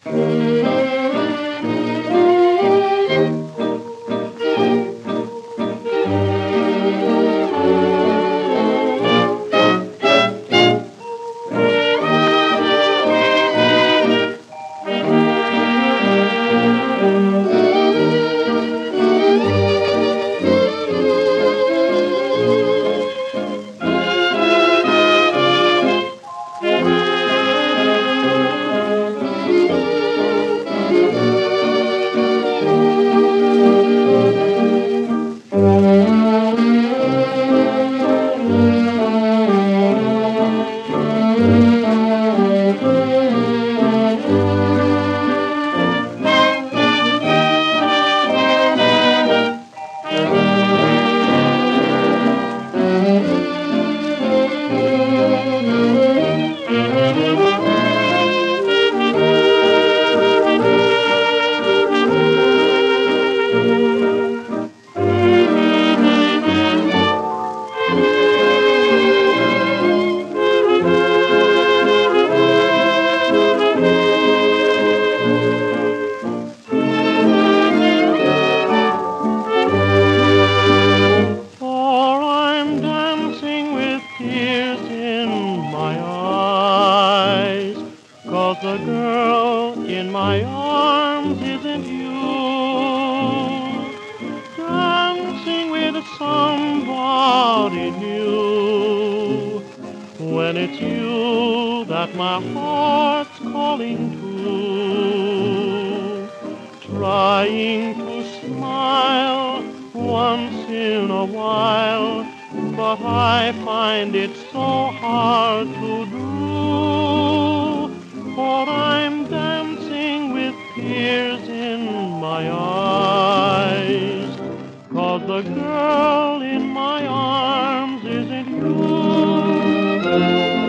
For I'm dancing with tears in my eyes, 'cause the girl in my arms isn't you. Dancing with somebody new, when it's you that my heart's calling to. Trying to smile once in a while, but I find it so hard to do. For I'm dancing with tears in my eyes, 'cause the girl in my arms isn't you.